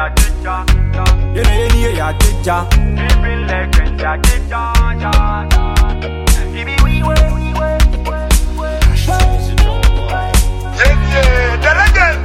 ya chicha. Yeah, ya chicha. Living legends ya chicha. The legend.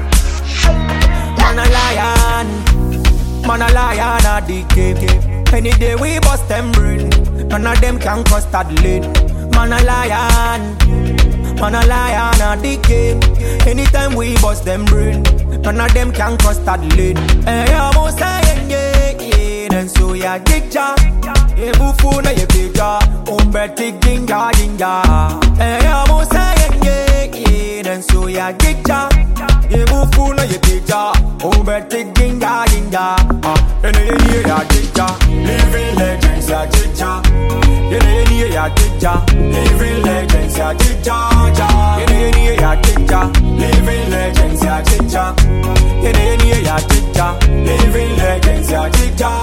Man a lion at the game. Any day we bust them brain. None of them can cross that lane. Man a lion at the game. Anytime we bust them brain, none of them can cross that lane. Hey, I'm on saying yeah. And so ya ginger, ye bufu na ye pija, umbeti ginga. Hey, I'm on saying yeah. And so ya ginger, ye bufu na ye pija, umbeti ginga. Any ya ginger, living legends ya ginger. Any ya ginger, living legends ya ginger. Any ya ginger, living legends ya ginger. Any ya ginger, living legends ya ginger.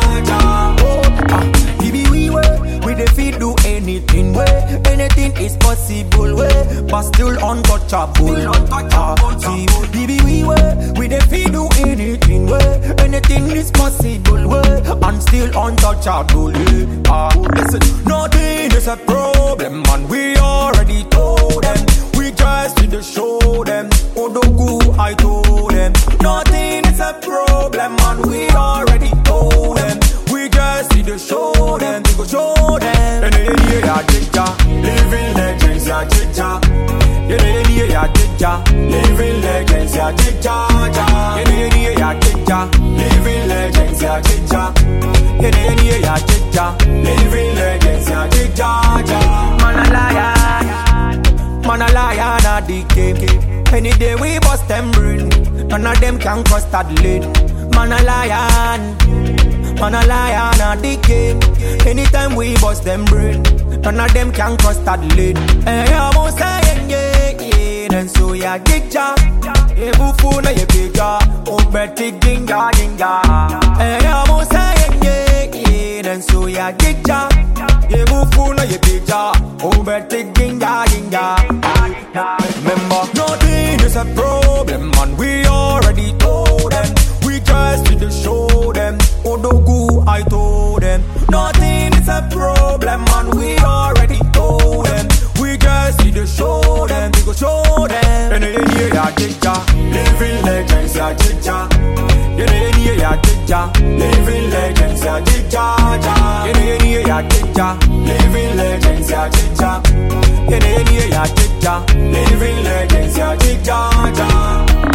We the feed do anything way. Anything is possible way, but still untouchable. See, we the feed do anything way. Anything is possible way, and still untouchable. Listen, nothing is a problem, and we already told them. We just need to show them. Odogu, I told them. Nothing is a problem, and we already told them. We just need to show them. We go show them. Yeah, ya ginger, living legends ya ginger. Yeah, ya ginger, living legends ya ginger. Yeah, ya ginger, living legends ya ginger. Yeah, ya ginger, living legends ya ginger. Man a lion at the game. Any day we bust them brain, none of them can cross that lane. Man a lion at the game. Anytime we bust them brain, none of them can cross that lane. Hey, I'm on saying yeah. And so ya ginger, ye bufu na ye pija, umbeti ginga. Hey, I'm on saying yeah. And so ya ginger, ye bufu na ye pija, umbeti ginga. Remember, nothing is a problem, and we already told them. We just need to show them. Odogu, I told them. Nothing is a problem, and we already told them. We just need to show them. We go show them. Yeah, ya ginger, living legends ya ginger. Yeah, ya ginger, living legends ya ginger. Yeah, ya ginger, living legends ya ginger. Yeah, ya ginger, living legends ya ginger.